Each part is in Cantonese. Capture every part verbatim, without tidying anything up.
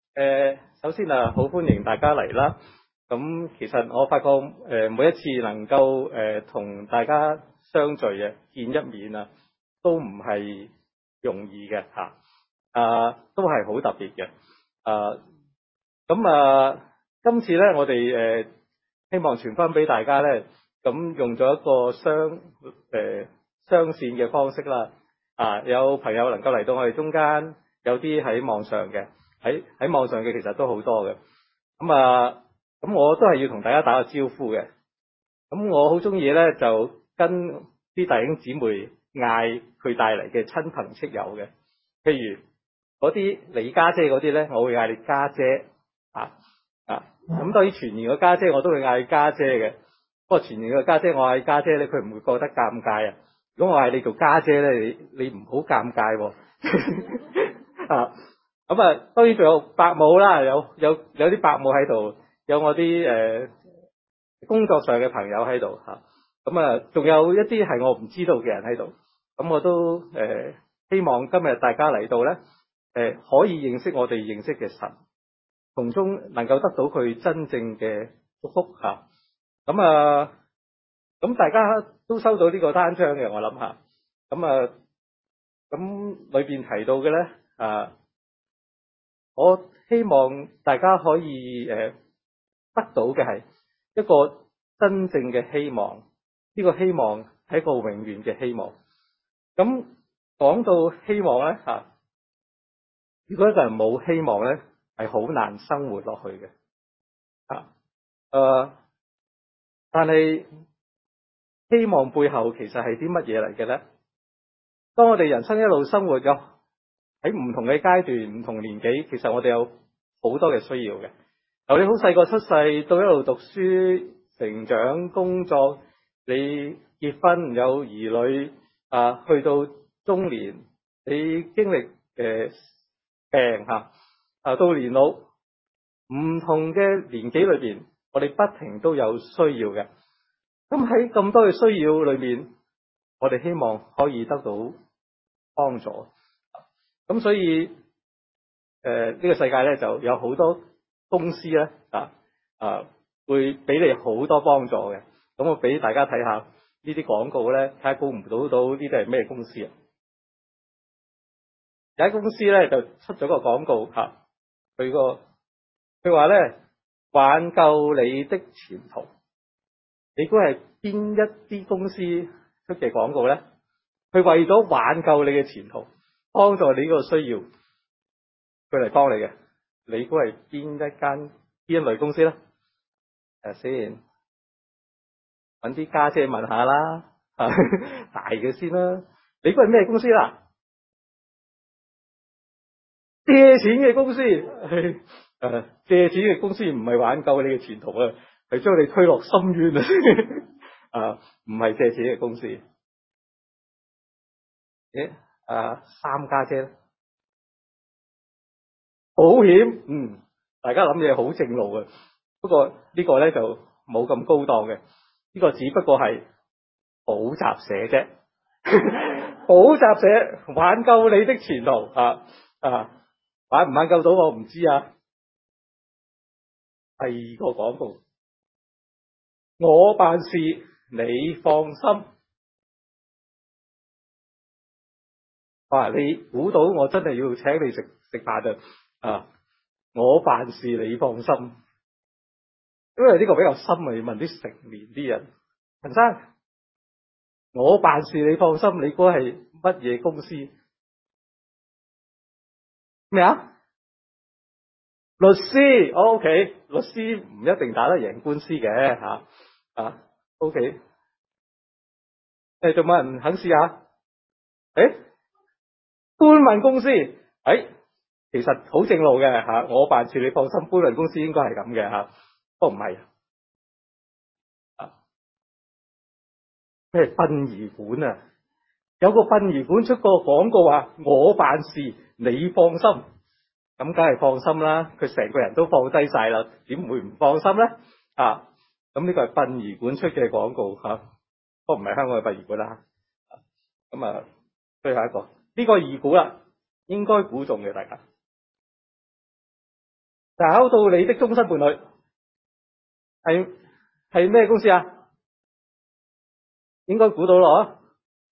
誒，首先啊，好歡迎大家嚟啦。咁其實我發覺誒，每一次能夠誒同大家相聚嘅見一面啊，都唔係容易嘅嚇，啊，都係好特別嘅。啊，咁啊，今次咧，我哋誒希望傳翻俾大家咧，咁用咗一個雙誒雙線嘅方式啦。啊，有朋友能夠嚟到我哋中間，有啲喺網上嘅。喺喺網上嘅其實都好多嘅，咁啊，咁我都係要同大家打個招呼嘅。咁我好中意咧，就跟啲弟兄姊妹嗌佢帶嚟嘅親朋戚友嘅，譬如嗰啲你家姐嗰啲咧，我會嗌你家姐啊啊。咁當然全年嘅家姐我都會嗌家姐嘅，不過全年嘅家姐我嗌家姐咧，佢唔會覺得尷尬啊。如果我嗌你做家姐咧，你你唔好尷尬喎啊。咁啊，當然仲有伯母啦，有有有啲伯母喺度，有我啲誒、呃、工作上嘅朋友喺度嚇。咁啊，仲有一啲係我唔知道嘅人喺度。咁我都誒、呃、希望今日大家嚟到咧，誒、呃、可以認識我哋認識嘅神，從中能夠得到佢真正嘅祝福嚇。咁啊，咁大家都收到呢個單張嘅，我諗下。咁啊，咁裏邊提到嘅咧啊。我希望大家可以誒得到嘅係一個真正嘅希望，呢個希望係一個永遠嘅希望。咁講到希望咧嚇，如果一個人冇希望咧，係好難生活落去嘅嚇。誒，但係希望背後其實係啲乜嘢嚟嘅咧？當我哋人生一路生活咗喺唔同嘅階段、唔同年紀，其實我哋有好多嘅需要嘅。由你好細個出世到一路讀書、成長、工作，你結婚有兒女啊，去到中年，你經歷誒病嚇啊，到年老，唔同嘅年紀裏邊，我哋不停都有需要嘅。咁喺咁多嘅需要裏面，我哋希望可以得到幫助。咁所以誒呢、呃這個世界咧就有好多公司咧啊啊會俾你好多幫助嘅。咁我俾大家睇下呢啲廣告咧，睇下估唔到到呢啲係咩公司啊？有間公司咧就出咗個廣告吓，佢個佢話咧挽救你的前途。你估係邊一啲公司出嘅廣告咧？佢為咗挽救你嘅前途，幫助你呢個需要。佢嚟幫你嘅，你估係邊一間邊一類公司咧？誒先，揾啲家姐問下啦，大嘅先啦。你估係咩公司啦？借錢嘅公司，誒、呃，借錢嘅公司唔係挽救你嘅前途啊，係將你推落深淵啊！啊，唔係借錢嘅公司。誒，啊，三家姐咧？保險，嗯，大家諗嘢好正路嘅，不過呢個咧就冇咁高檔嘅，呢個只不過係補習社啫，補習社挽救你的前途啊啊，挽唔挽救到我唔知啊。第二個廣告，我辦事你放心。哇！你估到我真係要請你食食飯啊！啊，我辦事你放心，因為呢個比較深啊，要問啲成年啲人。陳生，我辦事你放心，你估係乜嘢公司？咩啊？律師 ，OK，律師唔一定打得贏官司嘅吓啊 ，OK。誒，仲冇人肯試下？誒，搬運公司，誒，其實好正路嘅吓，我辦事你放心，搬運公司應該係咁嘅吓，不過唔係啊。咩殯儀館啊？有個殯儀館出個廣告話，我辦事你放心。咁梗係放心啦，佢成個人都放低晒啦，點會唔放心咧？啊，咁呢個係殯儀館出嘅廣告吓，不過唔係香港嘅殯儀館啦。咁啊，最後一個呢個易估啦，應該估中嘅大家。 找到你的終身伴侶，係係咩公司啊？應該估到咯，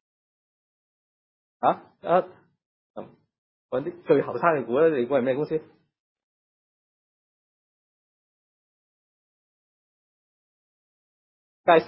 啊啊，揾啲最後生嘅估咧，你估係咩公司？介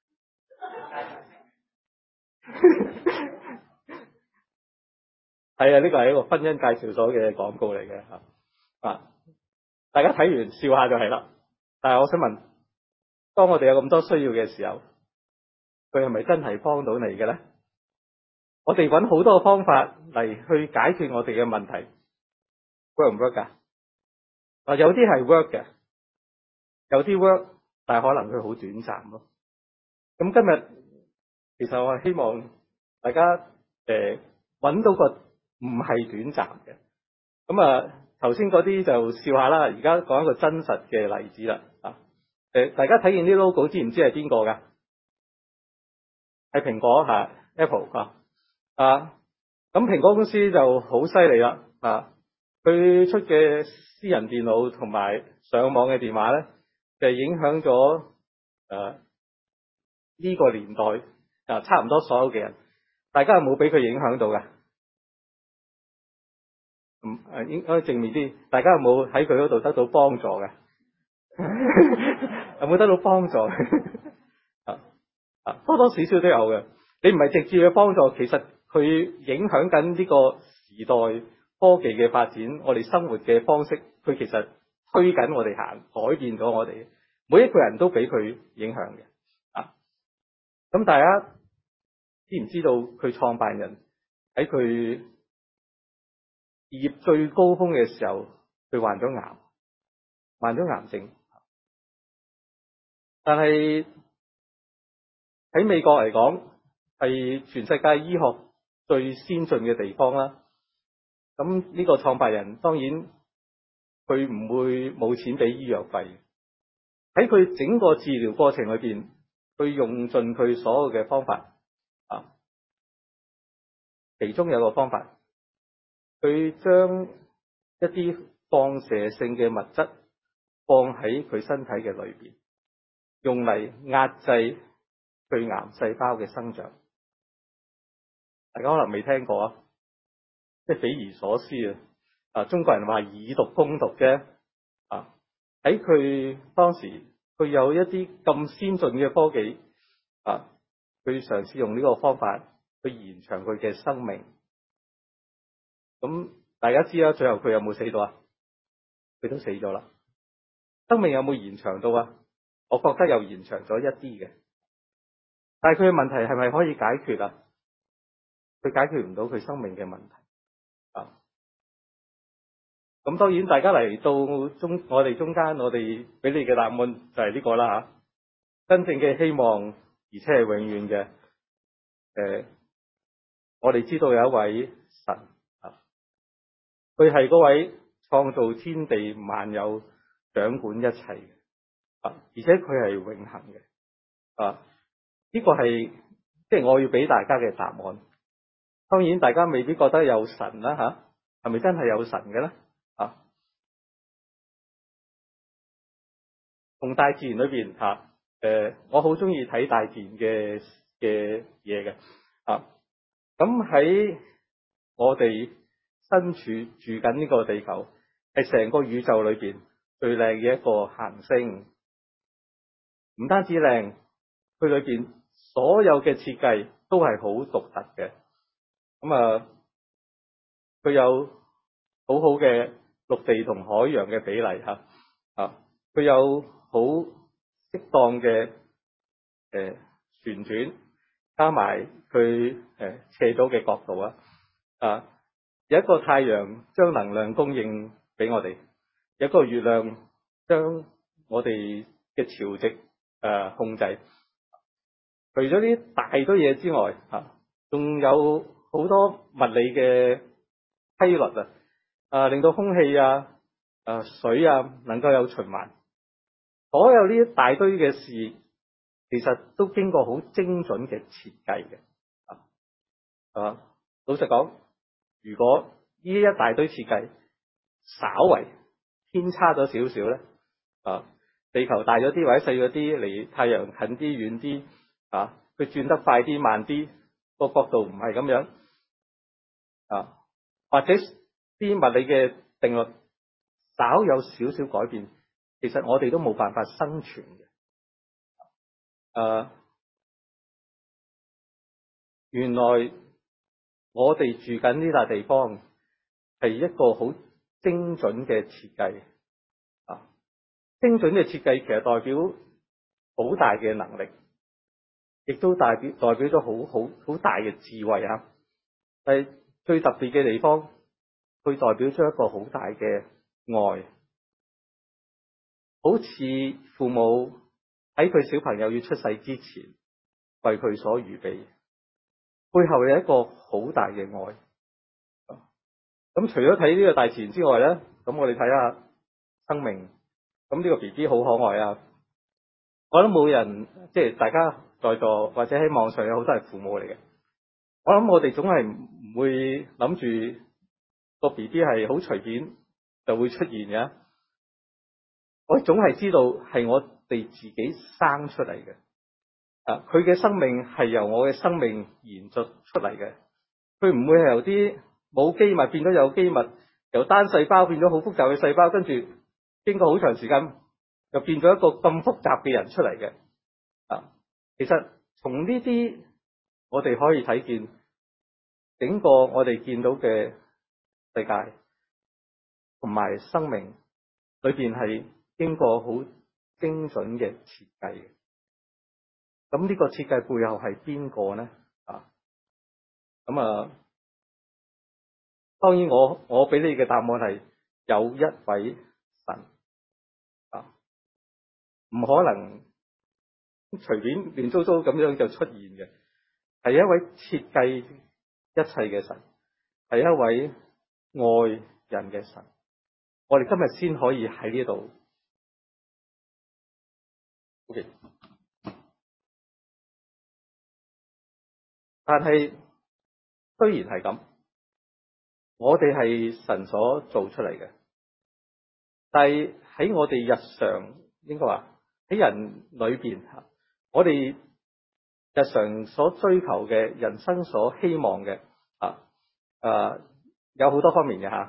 係啊，呢個係一個婚姻介紹所嘅廣告嚟嘅嚇啊！大家睇完笑下就係啦。但係我想問，當我哋有咁多需要嘅時候，佢係咪真係幫到你嘅咧？我哋揾好多方法嚟去解決我哋嘅問題，work 唔 work 㗎？啊，有啲係 work 嘅，有啲 work，但係可能佢好短暫咯。咁今日其實我係希望大家誒揾、呃、到個唔係短暫嘅。咁啊，頭先嗰啲就笑下啦。而家講一個真實嘅例子啦。啊，誒，大家睇見啲 logo 知唔知係邊個㗎？係蘋果嚇 Apple 啊。啊，咁蘋果公司就好犀利啦。啊，佢出嘅私人電腦同埋上網嘅電話咧，就影響咗誒呢個年代啊，差唔多所有嘅人。大家有冇俾佢影響到㗎？唔誒，應該正面啲。大家有冇喺佢嗰度得到幫助嘅？有冇得到幫助？啊啊，多多少少都有嘅。你唔係直接嘅幫助，其實佢影響緊呢個時代科技嘅發展，我哋生活嘅方式，佢其實推緊我哋行，改變咗我哋。每一個人都俾佢影響嘅。啊，咁大家知唔知道佢創辦人喺佢事業最高峰嘅時候，佢患咗癌，患咗癌症。但係喺美國嚟講，係全世界醫學最先進嘅地方啦。咁呢個創辦人當然佢唔會冇錢俾醫藥費。喺佢整個治療過程裏邊，佢用盡佢所有嘅方法啊。其中有個方法，佢將一啲放射性嘅物質放喺佢身體嘅裏邊，用嚟壓制佢癌細胞嘅生長。大家可能未聽過啊，即係匪夷所思啊！啊，中國人話以毒攻毒啫。啊，喺佢當時，佢有一啲咁先進嘅科技啊，佢嘗試用呢個方法去延長佢嘅生命。咁大家知啦，最後佢有冇死到啊？佢都死咗啦。生命有冇延長到啊？我覺得又延長咗一啲嘅。但係佢嘅問題係咪可以解決啊？佢解決唔到佢生命嘅問題啊。咁當然大家嚟到中我哋中間，我哋俾你嘅答案就係呢個啦吓。真正嘅希望，而且係永遠嘅。誒、呃，我哋知道有一位神啊，佢係嗰位創造天地萬有、掌管一切嘅啊，而且佢係永恆嘅啊。呢個係即係我要俾大家嘅答案。當然大家未必覺得有神啦吓，係咪真係有神嘅咧？啊，同大自然裏邊吓，誒，我好中意睇大自然嘅嘅嘢嘅啊。咁喺我哋身處住緊呢個地球，係成個宇宙裏邊最靚嘅一個行星。唔單止靚，佢裏邊所有嘅設計都係好獨特嘅。咁啊，佢有好好嘅陸地同海洋嘅比例吓啊，佢有好適當嘅誒旋轉，加埋佢誒斜咗嘅角度啊啊，有一個太陽將能量供應俾我哋，有一個月亮將我哋嘅潮汐誒控制。除咗呢大堆嘢之外，吓仲有好多物理嘅規律啊，啊令到空氣啊、啊水啊能夠有循環。所有呢一大堆嘅事，其實都經過好精準嘅設計嘅。啊，老實講，如果呢一大堆設計稍為偏差咗少少咧？啊，地球大咗啲或者細咗啲，離太陽近啲遠啲啊，佢轉得快啲慢啲，個角度唔係咁樣啊，或者啲物理嘅定律稍有少少改變，其實我哋都冇辦法生存嘅。誒、啊，原來我哋住緊呢笪地方係一個好精準嘅設計啊！精準嘅設計其實代表好大嘅能力，亦都代表代表咗好好好大嘅智慧啊！係最特別嘅地方，佢代表咗一個好大嘅愛，好似父母喺佢小朋友要出世之前為佢所預備，背後有一個好大嘅愛。咁除咗睇呢個大自然之外咧，咁我哋睇下生命。咁呢個 B B 好可愛啊！我諗冇人，即係大家在座或者喺網上有好多係父母嚟嘅。我諗我哋總係唔會諗住個 B B 係好隨便就會出現嘅。我總係知道係我哋自己生出嚟嘅。啊，佢嘅生命係由我嘅生命延續出嚟嘅。佢唔會係由啲冇機物變咗有機物，由單細胞變咗好複雜嘅細胞，跟住經過好長時間又變咗一個咁複雜嘅人出嚟嘅。啊，其實從呢啲我哋可以睇見整個我哋見到嘅世界同埋生命裏邊係經過好精準嘅設計嘅。咁呢個設計背後係邊個呢？啊，咁啊，當然我我俾你嘅答案係有一位神啊，唔可能隨便亂糟糟咁樣就出現嘅，係一位設計一切嘅神，係一位愛人嘅神。我哋今日先可以喺呢度。OK，但係雖然係咁，我哋係神所做出嚟嘅，但係喺我哋日常應該話喺人裏邊，我哋日常所追求嘅人生所希望嘅啊啊有好多方面嘅吓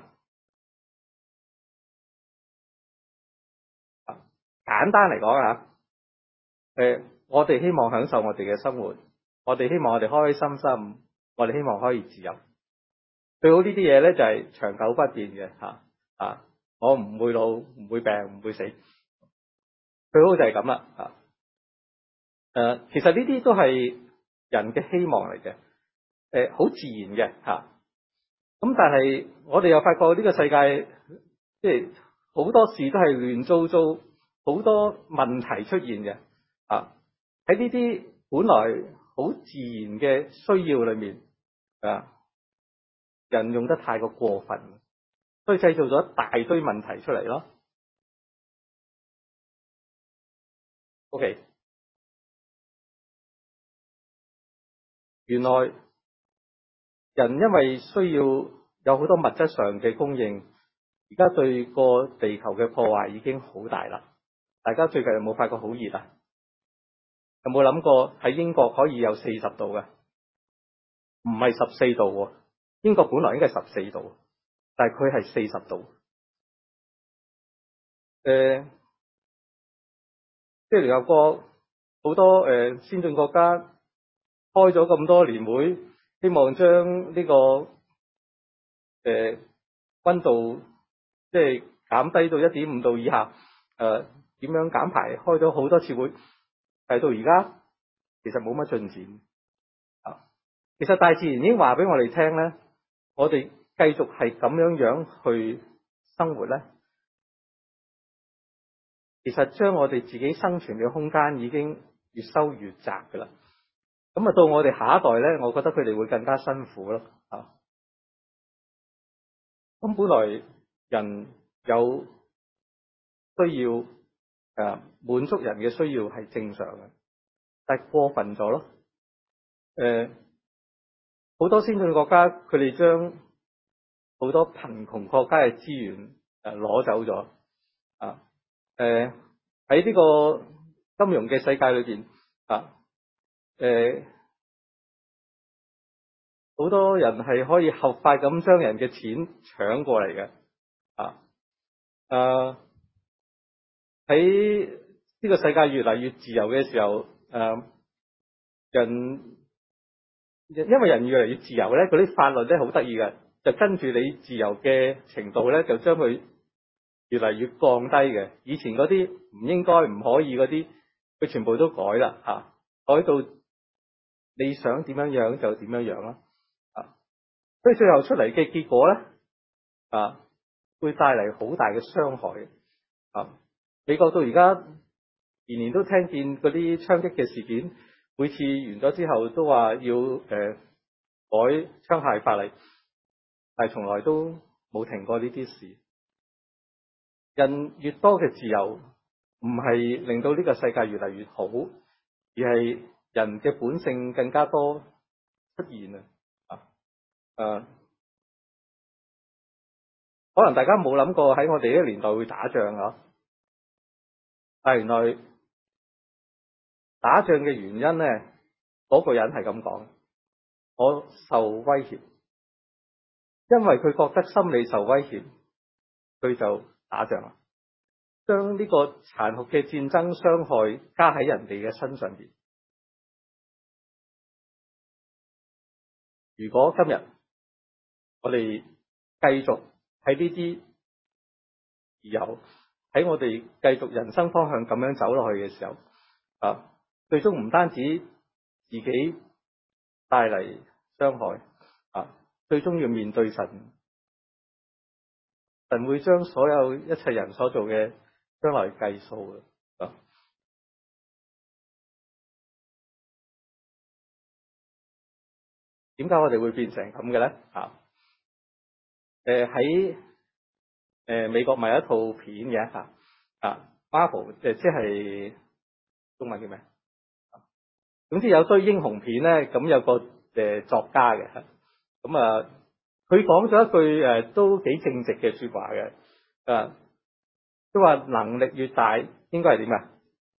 啊，簡單嚟講啊，誒，我哋希望享受我哋嘅生活，我哋希望我哋開開心心，我哋希望可以自由。最好呢啲嘢咧就係長久不變嘅吓啊！我唔會老，唔會病，唔會死，最好就係咁啦啊！誒，其實呢啲都係人嘅希望嚟嘅，誒，好自然嘅吓。咁但係我哋又發覺呢個世界，即係好多事都係亂糟糟，好多問題出現嘅啊！喺呢啲本來好自然嘅需要裏面啊，人用得太過過分，所以製造咗一大堆問題出嚟咯。OK，原來人因為需要有好多物質上嘅供應，而家對個地球嘅破壞已經好大啦。大家最近有冇發覺好熱啊？有冇諗過喺英國可以有四十度嘅？唔係十四度喎，英國本來應該係十四度，但係佢係四十度。誒、呃，即係聯合國好多誒、呃、先進國家開咗咁多年會，希望將呢、這個誒溫、呃、度即係減低到一點五度以下。誒、呃，點樣減排？開咗好多次會，但係到而家其實冇乜進展。啊，其實大自然已經話俾我哋聽咧，我哋繼續係咁樣樣去生活咧，其實將我哋自己生存嘅空間已經越收越窄噶啦。咁啊，到我哋下一代咧，我覺得佢哋會更加辛苦咯。啊，咁本來人有需要誒滿足人嘅需要係正常嘅，但係過分咗咯。誒，好多先進國家佢哋將好多貧窮國家嘅資源誒攞走咗。 啊。誒喺呢個金融嘅世界裏邊啊，誒、呃、好多人係可以合法咁將人嘅錢搶過嚟嘅啊。誒喺呢個世界越嚟越自由嘅時候，誒、呃、人因為人越嚟越自由咧，嗰啲法律咧好得意嘅，就跟住你自由嘅程度咧，就將佢越嚟越降低嘅。以前嗰啲唔應該唔可以嗰啲，佢全部都改啦嚇、啊，改到你想點樣樣就點樣樣啦啊。所以最後出嚟嘅結果咧啊，會帶嚟好大嘅傷害啊。美國到而家年年都聽見嗰啲槍擊嘅事件，每次完咗之後都話要誒、呃、改槍械法例，但係從來都冇停過呢啲事。人越多嘅自由，唔係令到呢個世界越嚟越好，而係人嘅本性更加多出現啊！誒，可能大家冇諗過喺我哋呢個年代會打仗啊，但係原來打仗嘅原因咧，嗰個人係咁講，我受威脅，因為佢覺得心理受威脅，佢就打仗啦，將呢個殘酷嘅戰爭傷害加喺人哋嘅身上邊。如果今日我哋繼續喺呢啲自由，喺我哋繼續人生方向咁樣走落去嘅時候，啊，最終唔單止自己帶嚟傷害，啊，最終要面對神，神會將所有一切人所做嘅將來計數嘅。啊，點解我哋會變成咁嘅咧？啊，誒喺誒美國咪有一套片嘅嚇啊 Marvel 誒即係中文叫咩？總之有堆英雄片咧，咁有個誒作家嘅，咁啊佢講咗一句誒都幾正直嘅說話嘅，啊，佢話能力越大，應該係點啊？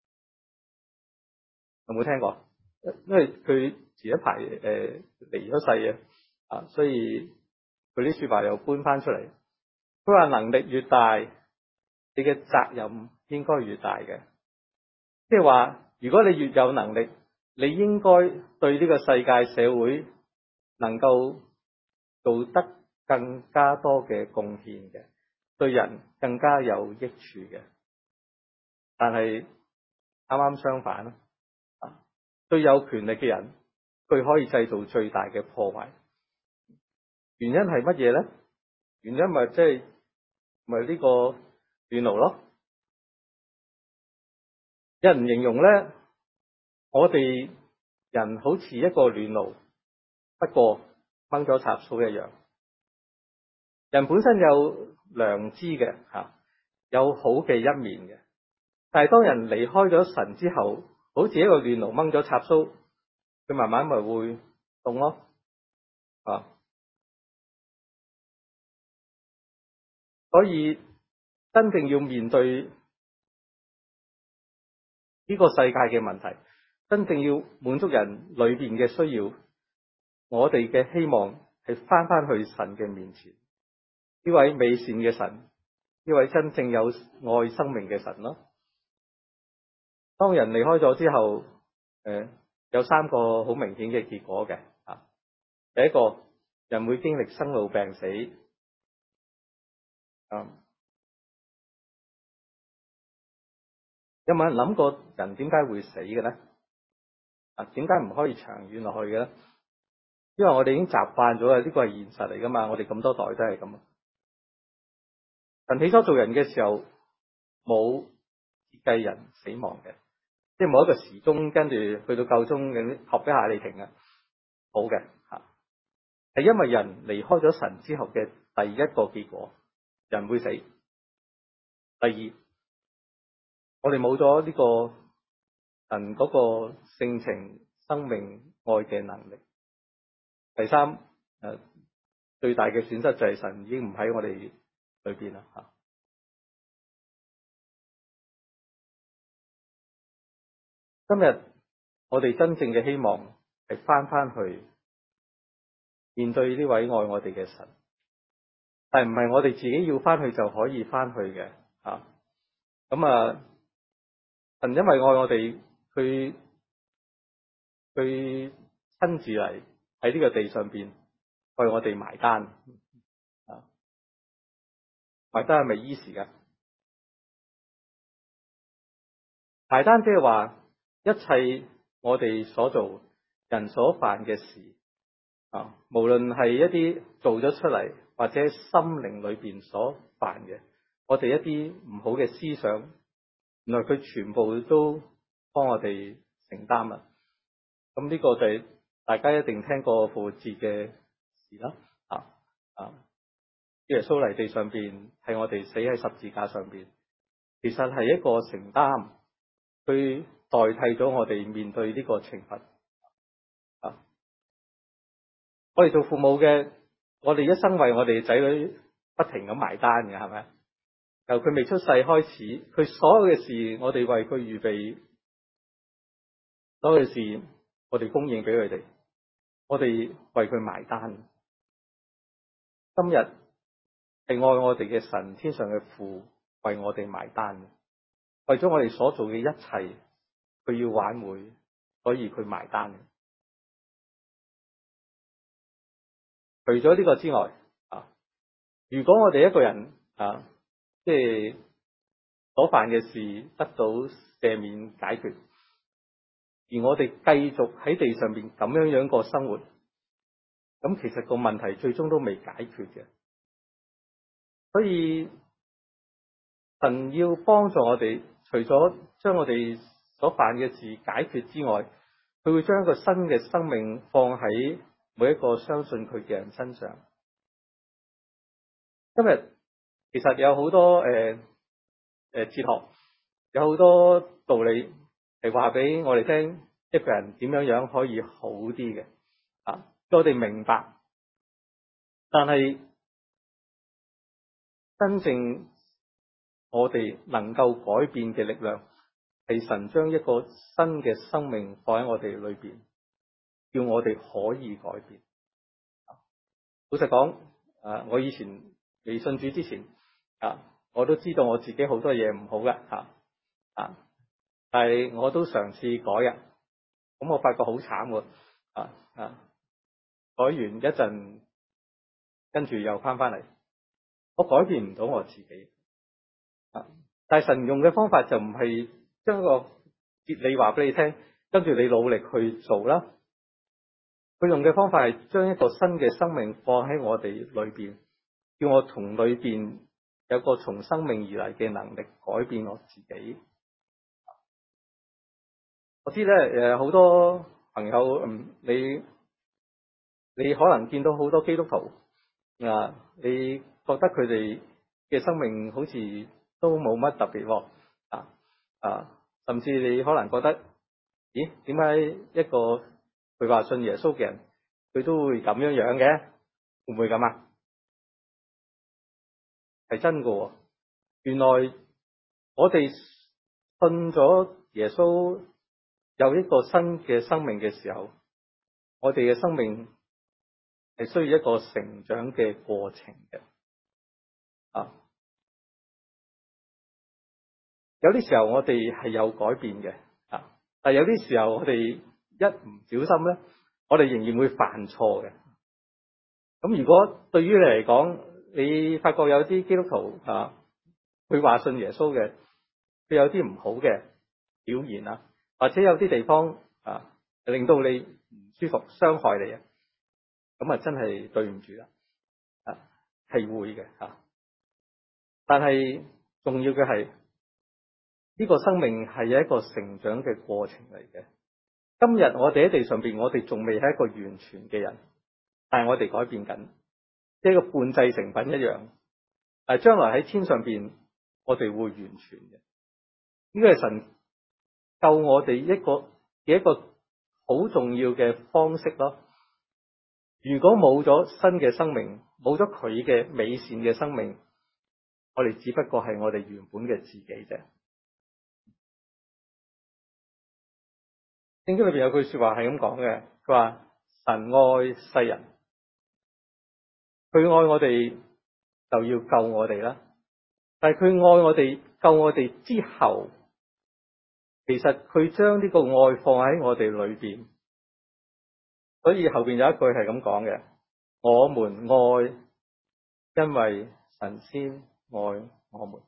有冇聽過？因為佢前一排誒離咗世嘅，啊，所以佢啲說話又搬翻出嚟。佢話能力越大，你嘅責任應該越大嘅，即係話如果你越有能力，你應該對呢個世界社會能夠做得更加多嘅貢獻嘅，對人更加有益處嘅。但係啱啱相反啊，對有權力嘅人，佢可以製造最大嘅破壞。原因係乜嘢咧？原因咪即係咪呢個暖爐咯？有人形容咧，我哋人好似一個暖爐，不過掹咗插蘇一樣。人本身有良知嘅吓，有好嘅一面嘅。但係當人離開咗神之後，好似一個暖爐掹咗插蘇，佢慢慢咪會凍咯啊！所以真正要面對呢個世界嘅問題，真正要滿足人裏邊嘅需要，我哋嘅希望係翻翻去神嘅面前，呢位美善嘅神，呢位真正有愛生命嘅神咯。當人離開咗之後，誒、呃，有三個好明顯嘅結果嘅啊。第一個，人會經歷生老病死。啊，有冇人諗過人點解會死嘅咧？啊，點解唔可以長遠落去嘅咧？因為我哋已經習慣咗啊，呢個係現實嚟噶嘛，我哋咁多代都係咁。神起初做人嘅時候，冇設計人死亡嘅。即係冇一個時鐘跟住去到夠鐘嘅合一下你停啊，好嘅吓，係因為人離開咗神之後嘅第一個結果，人會死。第二，我哋冇咗呢個神嗰個性情、生命、愛嘅能力。第三，誒，最大嘅損失就係神已經唔喺我哋裏邊啦吓。 今日我哋真正嘅希望係翻翻去面對呢位愛我哋嘅神，但係唔係我哋自己要翻去就可以翻去嘅啊。咁啊，神因為愛我哋，佢佢親自嚟喺呢個地上邊為我哋埋單啊。埋單係咪依時噶？埋單即係話一切我哋所做人所犯嘅事啊，無論係一啲做咗出嚟或者心靈裏邊所犯嘅，我哋一啲唔好嘅思想，原來佢全部都幫我哋承擔啦。咁呢個就係大家一定聽過復活節嘅事啦。啊啊，耶穌嚟地上邊係我哋死喺十字架上邊，其實係一個承擔，去代替咗我哋面對呢個懲罰。啊，我哋做父母嘅，我哋一生為我哋仔女不停咁埋單嘅，係咪？由佢未出世開始，佢所有嘅事，我哋為佢預備，所有嘅事，我哋供應俾佢哋，我哋為佢埋單。今日係愛我哋嘅神，天上嘅父為我哋埋單，為咗我哋所做嘅一切，佢要挽回，所以佢埋單。除咗呢個之外，啊，如果我哋一個人啊，即係所犯嘅事得到赦免解決，而我哋繼續喺地上邊咁樣樣過生活，咁其實個問題最終都未解決嘅。所以神要幫助我哋，除咗將我哋所犯嘅事解決之外，佢會將一個新嘅生命放喺每一個相信佢嘅人身上。今日其實有好多誒誒、呃、哲學，有好多道理係話俾我哋聽，一個人點樣樣可以好啲嘅啊，我哋明白。但係真正我哋能夠改變嘅力量，係神將一個新嘅生命放喺我哋裏邊，叫我哋可以改變。老實講，啊，我以前未信主之前啊，我都知道我自己好多嘢唔好嘅吓啊，但係我都嘗試改嘅。咁我發覺好慘喎，啊啊，改完一陣，跟住又翻翻嚟，我改變唔到我自己啊。但係神用嘅方法就唔係將個哲理話俾你聽，跟住你努力去做啦。佢用嘅方法係將一個新嘅生命放喺我哋裏邊，叫我從裏邊有個從生命而嚟嘅能力改變我自己。我知咧，誒，好多朋友，嗯，你你可能見到好多基督徒啊，你覺得佢哋嘅生命好似都冇乜特別喎，啊啊，甚至你可能覺得，咦，點解一個佢話信耶穌嘅人，佢都會咁樣樣嘅？會唔會咁啊？係真㗎，原來我哋信咗耶穌，有一個新嘅生命嘅時候，我哋嘅生命係需要一個成長嘅過程嘅。啊，有啲時候我哋係有改變嘅，啊，但係有啲時候我哋一唔小心咧，我哋仍然會犯錯嘅。咁如果對於你嚟講，你發覺有啲基督徒啊，佢話信耶穌嘅，佢有啲唔好嘅表現啊，或者有啲地方啊，令到你唔舒服、傷害你啊，咁啊真係對唔住啦，啊，係會嘅吓。但係重要嘅係呢個生命係有一個成長嘅過程嚟嘅。今日我哋喺地上邊，我哋仲未係一個完全嘅人，但係我哋改變緊，即係一個半製成品一樣。但係將來喺天上邊，我哋會完全嘅。呢個係神救我哋一個嘅一個好重要嘅方式咯。如果冇咗新嘅生命，冇咗佢嘅美善嘅生命，我哋只不過係我哋原本嘅自己啫。 聖經裏邊有句說話係咁講嘅，佢話神愛世人，佢愛我哋就要救我哋啦。但係佢愛我哋救我哋之後，其實佢將呢個愛放喺我哋裏邊，所以後邊有一句係咁講嘅：我們愛，因為神先愛我們。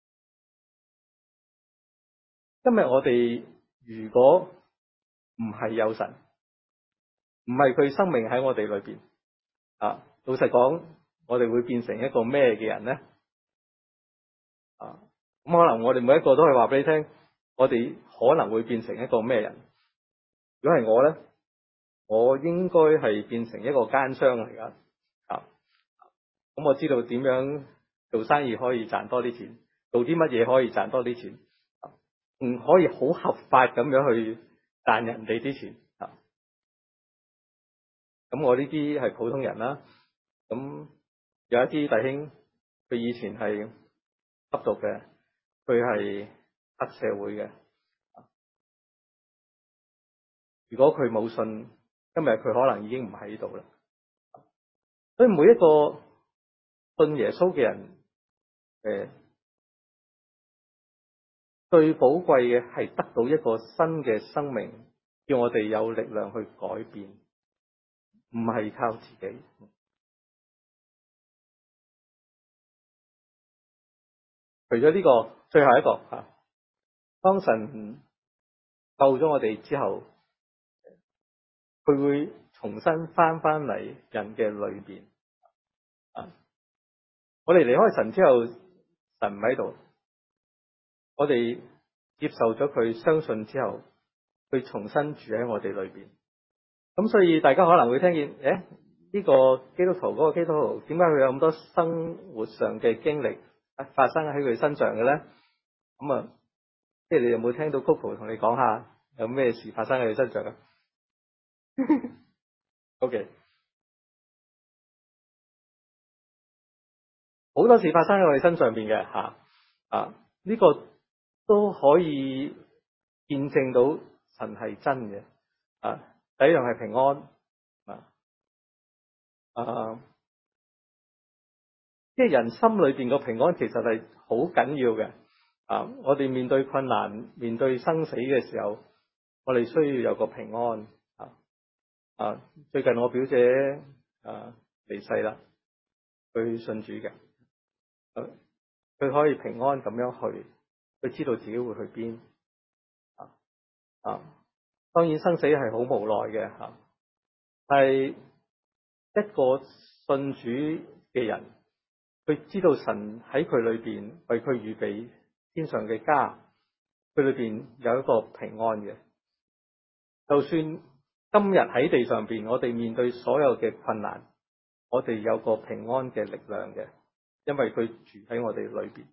今日我哋如果唔係有神，唔係佢生命喺我哋裏邊啊，老實講，我哋會變成一個咩嘅人呢？啊，咁可能我哋每一個都係話俾你聽，我哋可能會變成一個咩人？如果係我咧，我應該係變成一個奸商嚟噶啊！咁我知道點樣做生意可以賺多啲錢，做啲乜嘢可以賺多啲錢，唔可以好合法咁樣去賺人哋啲錢啊！咁我呢啲係普通人啦。咁有一啲弟兄，佢以前係吸毒嘅，佢係黑社會嘅。如果佢冇信，今日佢可能已經唔喺度啦。所以每一個信耶穌嘅人，誒，最寶貴嘅係得到一個新嘅生命，叫我哋有力量去改變，唔係靠自己。除咗呢個，最後一個吓，當神救咗我哋之後，佢會重新翻翻嚟人嘅裏邊。啊，我哋離開神之後，神唔喺度，我哋接受咗佢，相信之後，佢重新住喺我哋裏邊。咁所以大家可能會聽見，誒，呢個基督徒嗰個基督徒，點解佢有咁多生活上嘅經歷發生喺佢身上嘅咧？咁啊，即係你有冇聽到 Coco 同你講下有咩事發生喺佢身上啊？OK，好多事發生喺我哋身上邊嘅吓啊，呢個都可以見證到神係真嘅啊。第一樣係平安啊啊，即係人心裏邊個平安其實係好緊要嘅啊。我哋面對困難、面對生死嘅時候，我哋需要有個平安啊啊！最近我表姐啊離世啦，佢信主嘅，佢可以平安咁樣去，佢知道自己會去邊啊啊！當然生死係好無奈嘅吓，係一個信主嘅人，佢知道神喺佢裏邊為佢預備天上嘅家，佢裏邊有一個平安嘅。就算今日喺地上邊，我哋面對所有嘅困難，我哋有個平安嘅力量嘅，因為佢住喺我哋裏邊。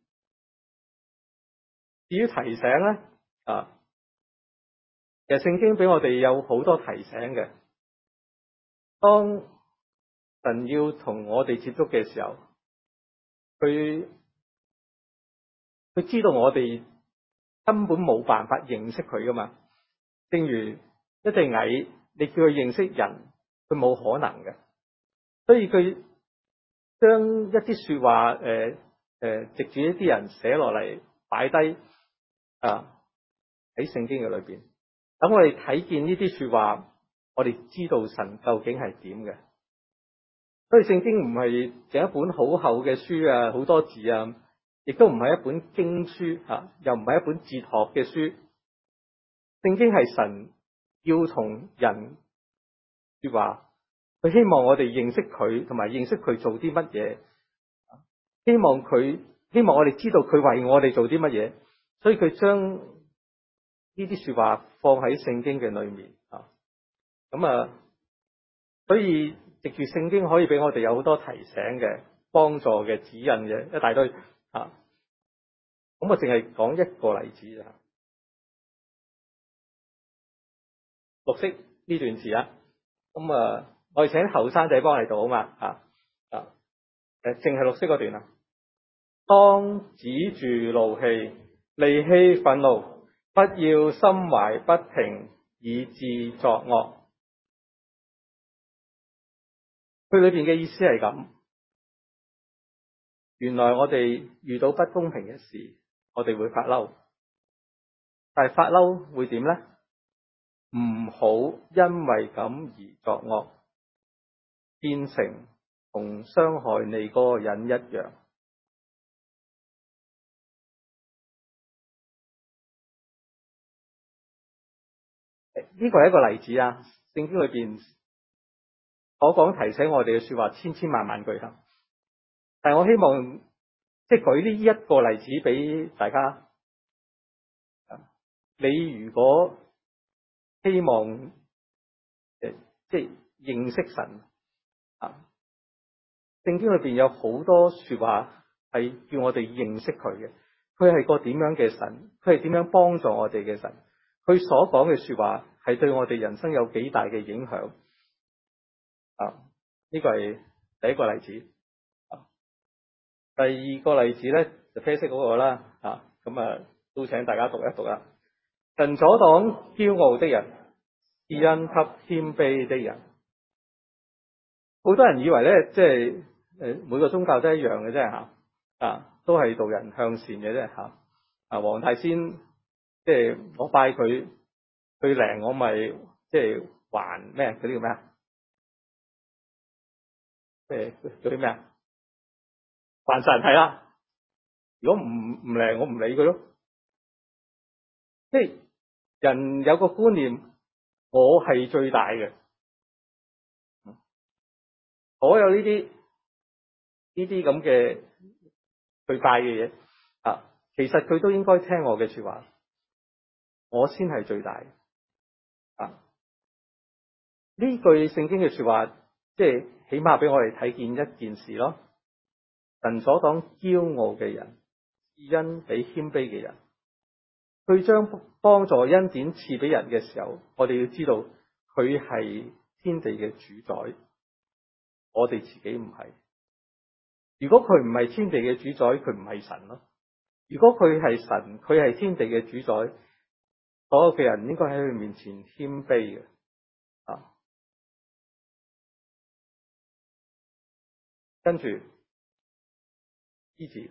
至於提醒咧啊，其實聖經俾我哋有好多提醒嘅。當神要同我哋接觸嘅時候，佢佢知道我哋根本冇辦法認識佢噶嘛。正如一隻蟻，你叫佢認識人，佢冇可能嘅。所以佢將一啲說話，誒、呃、誒、呃，藉住一啲人寫落嚟擺低啊喺聖經嘅裏邊，等我哋睇見呢啲說話，我哋知道神究竟係點嘅。所以聖經唔係淨一本好厚嘅書啊，好多字啊，亦都唔係一本經書啊，又唔係一本哲學嘅書。聖經係神要同人說話，佢希望我哋認識佢，同埋認識佢做啲乜嘢。希望佢，希望我哋知道佢為我哋做啲乜嘢。所以佢將呢啲說話放喺聖經嘅裏面啊。咁啊，所以藉住聖經可以俾我哋有好多提醒嘅、幫助嘅、指引嘅一大堆啊。咁我淨係講一個例子啊。綠色呢段詞啊，咁啊，我哋請後生仔幫我哋讀好嘛啊啊，誒，淨係綠色嗰段啊。當止住怒氣，離棄憤怒，不要心懷不平，而以致作惡。佢裏邊嘅意思係咁，原來我哋遇到不公平嘅事，我哋會發嬲，但係發嬲會點呢？唔好因為咁而作惡，變成同傷害你嗰個人一樣。呢個係一個例子啊！聖經裏邊所講提醒我哋嘅說話千千萬萬句啊！但係我希望即係舉呢一個例子俾大家。你如果希望誒即係認識神啊，聖經裏邊有好多說話係叫我哋認識佢嘅。佢係個點樣嘅神？佢係點樣幫助我哋嘅神？佢所講嘅說話係對我哋人生有幾大嘅影響啊？呢個係第一個例子。啊、第二個例子咧就啡色嗰個啦，啊咁啊都請大家讀一讀啦。神阻擋驕傲的人，賜恩給謙卑的人。好多人以為咧，即係誒每個宗教都一樣嘅啫吓，啊都係導人向善嘅啫吓。啊黃大仙，即係我拜佢，佢靈我咪即係還咩？嗰啲叫咩啊？誒嗰啲咩啊？還神係啦。如果唔唔靈，我唔理佢咯。即係人有個觀念，我係最大嘅。所有呢啲呢啲咁嘅去拜嘅嘢啊，其實佢都應該聽我嘅說話，我先係最大啊！呢句聖經嘅說話，即係起碼俾我哋睇見一件事咯。神所講驕傲嘅人，賜恩俾謙卑嘅人。佢將幫助恩典賜俾人嘅時候，我哋要知道佢係天地嘅主宰，我哋自己唔係。如果佢唔係天地嘅主宰，佢唔係神咯。如果佢係神，佢係天地嘅主宰，所有嘅人應該喺佢面前謙卑嘅啊。跟住醫治，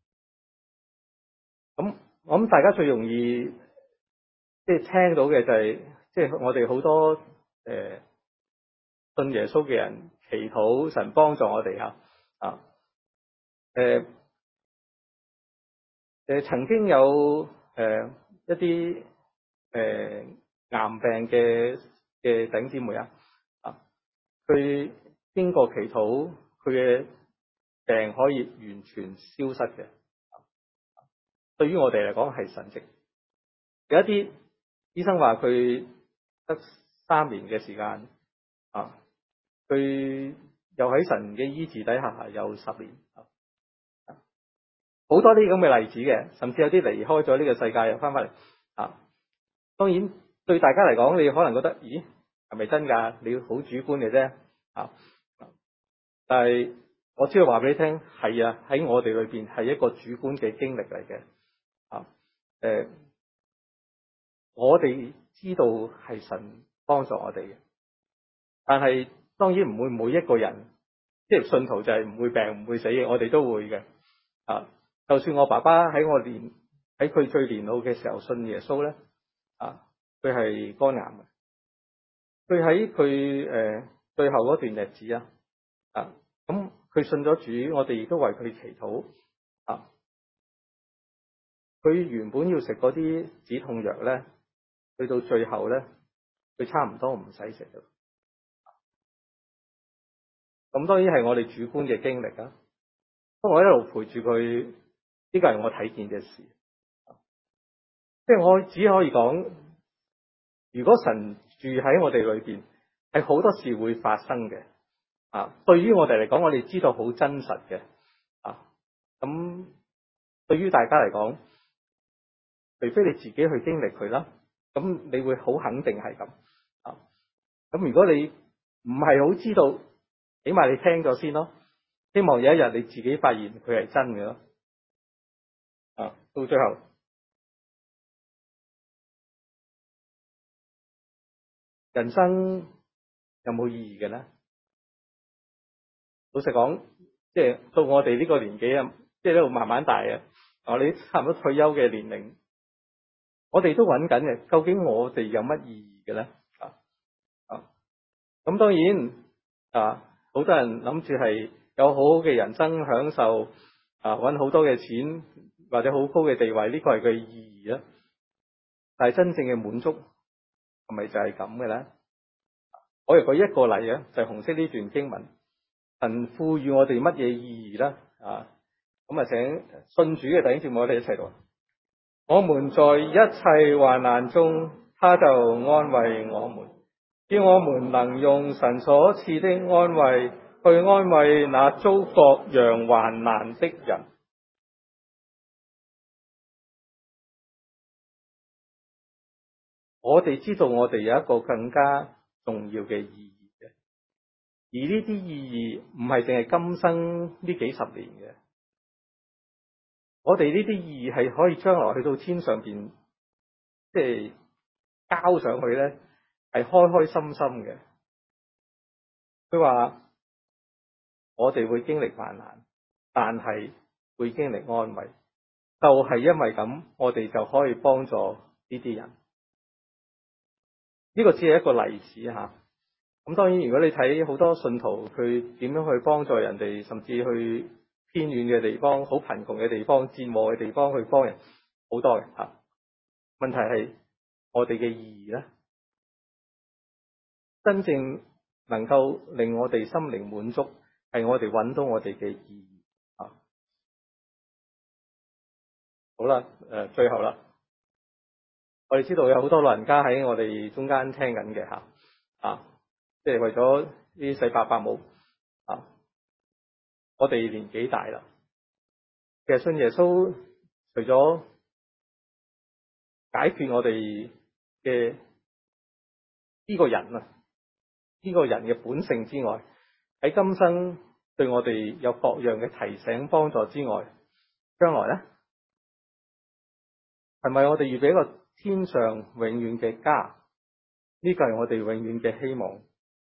咁我諗大家最容易即係聽到嘅就係，即係我哋好多誒、呃、信耶穌嘅人祈禱神幫助我哋吓啊。誒、呃、誒，曾經有誒、呃、一啲誒、呃、癌病嘅嘅弟兄姊妹啊，啊，佢經過祈禱，佢嘅病可以完全消失嘅。對於我哋嚟講係神蹟。有一啲醫生話佢得三年嘅時間啊，佢又喺神嘅醫治底下有十年。好多啲咁嘅例子嘅，甚至有啲離開咗呢個世界又翻返嚟啊。當然對大家嚟講，你可能覺得，咦，係咪真㗎？你要好主觀嘅啫啊。但係我只係話俾你聽，係啊，喺我哋裏邊係一個主觀嘅經歷嚟嘅啊。誒、呃，我哋知道係神幫助我哋嘅，但係當然唔會每一個人，即係信徒就係唔會病唔會死嘅，我哋都會嘅啊。就算我爸爸喺我年喺佢最年老嘅時候信耶穌咧，啊，佢係肝癌嘅，佢喺佢誒最後嗰段日子啊，啊，咁佢信咗主，我哋亦都為佢祈禱啊。佢原本要食嗰啲止痛藥咧，去到最後咧，佢差唔多唔使食啦。咁當然係我哋主觀嘅經歷啊，不過我一路陪住佢。呢個係我睇見嘅事，即係我只可以講，如果神住喺我哋裏邊，係好多事會發生嘅啊。對於我哋嚟講，我哋知道好真實嘅啊。咁對於大家嚟講，除非你自己去經歷佢啦，咁你會好肯定係咁啊。咁如果你唔係好知道，起碼你聽咗先咯。希望有一日你自己發現佢係真嘅咯。啊，到最後。 人生有冇意義嘅咧？老實講，即係到我哋呢個年紀啊，即係一路慢慢大啊，我哋差唔多退休嘅年齡，我哋都揾緊嘅，究竟我哋有乜意義嘅咧？啊啊，咁當然啊，好多人諗住係有好好嘅人生享受啊，揾好多嘅錢或者好高嘅地位，呢個係佢意義啦。但係真正嘅滿足係咪就係咁嘅咧？我又舉一個例啊，就係紅色呢段經文，神賦予我哋乜嘢意義咧？啊，咁啊，請信主嘅弟兄姊妹，我哋一齊讀。我們在一切患難中，他就安慰我們，叫我們能用神所賜的安慰去安慰那遭各樣患難的人。我哋知道我哋有一個更加重要嘅意義嘅，而呢啲意義唔係淨係今生呢幾十年嘅，我哋呢啲意義係可以將來去到天上邊，即係交上去咧，係開開心心嘅。佢話我哋會經歷患難，但係會經歷安慰，就係因為咁，我哋就可以幫助呢啲人。呢個只係一個例子吓。咁當然，如果你睇好多信徒佢點樣去幫助人哋，甚至去偏遠嘅地方、好貧窮嘅地方、戰禍嘅地方去幫人，好多嘅吓。問題係我哋嘅意義咧，真正能夠令我哋心靈滿足，係我哋揾到我哋嘅意義啊。好啦，誒，最後啦，我哋知道有好多老人家喺我哋中間聽緊嘅吓啊。即係為咗呢世伯伯母啊，我哋年紀大啦，其實信耶穌除咗解決我哋嘅呢個人啊，呢個人嘅本性之外，喺今生對我哋有各樣嘅提醒幫助之外，將來咧係咪我哋預備一個天上永遠嘅家？呢個係我哋永遠嘅希望。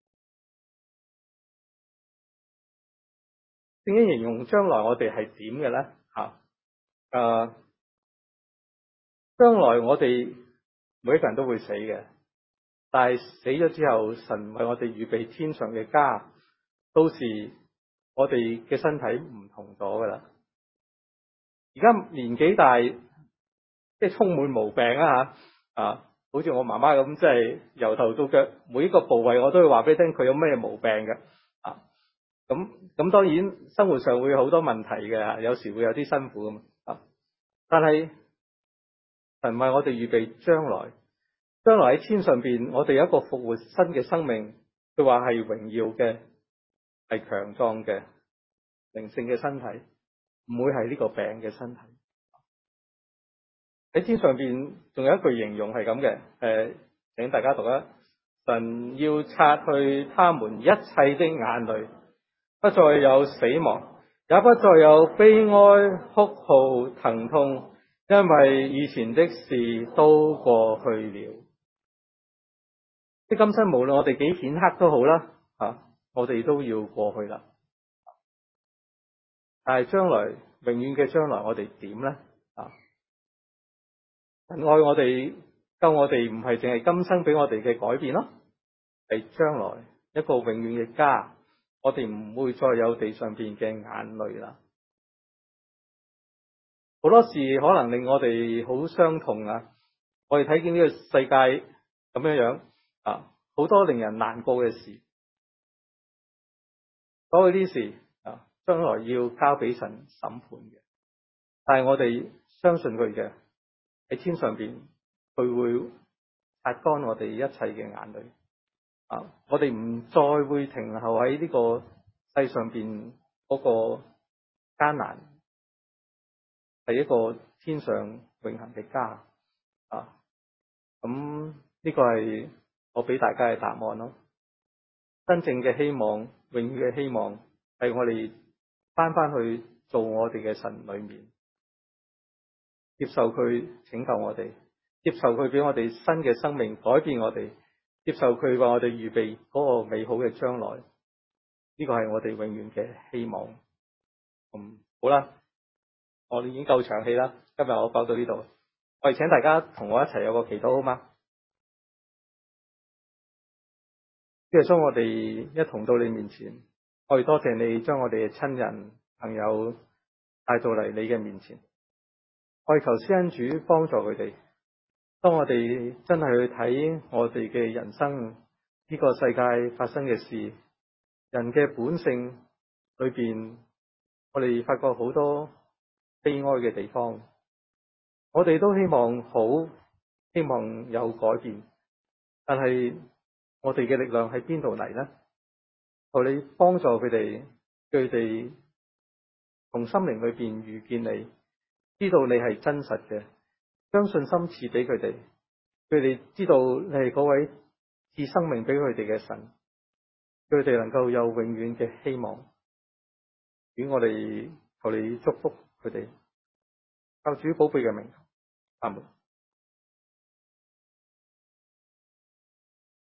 聖經形容將來我哋係點嘅咧？吓，誒，將來我哋每一個人都會死嘅，但係死咗之後，神為我哋預備天上嘅家，到時我哋嘅身體唔同咗噶啦。而家年紀大，即係充滿毛病啊吓，啊，好似我媽媽咁，即係由頭到腳每一個部位，我都會話俾你聽佢有咩毛病嘅。啊，咁咁當然生活上會有好多問題嘅，有時會有啲辛苦咁啊。但係神為我哋預備將來，將來喺天上邊，我哋有一個復活新嘅生命。佢話係榮耀嘅，係強壯嘅靈性嘅身體，唔會係呢個病嘅身體。喺天上邊仲有一句形容係咁嘅，誒，請大家讀啊。神要擦去他們一切的眼淚，不再有死亡，也不再有悲哀、哭號、疼痛，因為以前的事都過去了。即今生無論我哋幾顯赫都好啦，啊，我哋都要過去啦。但係將來永遠嘅將來，我哋點咧？啊，神愛我哋，救我哋，唔係淨係今生俾我哋嘅改變咯，係將來一個永遠嘅家，我哋唔會再有地上邊嘅眼淚啦。好多事可能令我哋好傷痛啊！我哋睇見呢個世界咁樣樣啊，好多令人難過嘅事，所有啲事啊，將來要交俾神審判嘅。但係我哋相信佢嘅，喺天上邊，佢會擦乾我哋一切嘅眼淚啊！我哋唔再會停留喺呢個世上邊嗰個艱難，係一個天上永恆嘅家啊！咁呢個係我俾大家嘅答案咯。真正嘅希望，永遠嘅希望，係我哋翻翻去做我哋嘅神裏面，接受佢拯救我哋，接受佢俾我哋新嘅生命，改變我哋， 接受佢為我哋預備嗰個美好嘅將來。呢個係我哋永遠嘅希望。嗯，好啦，我哋已經夠長氣啦，今日我講到呢度，我哋請大家同我一齊有個祈禱好嗎？耶穌，我哋一同到你面前，我哋多謝你將我哋嘅親人朋友帶到嚟你嘅面前，我哋求施恩主幫助佢哋。當我哋真係去睇我哋嘅人生，呢個世界發生嘅事，人嘅本性裏邊，我哋發覺好多悲哀嘅地方，我哋都希望好，希望有改變，但係我哋嘅力量喺邊度嚟呢？求你幫助佢哋，佢哋從心靈裏邊遇見你，知道你係真實嘅，將信心賜俾佢哋，佢哋知道你係嗰位賜生命俾佢哋嘅神，佢哋能夠有永遠嘅希望。願我哋求你祝福佢哋，靠主寶貝嘅名，阿門。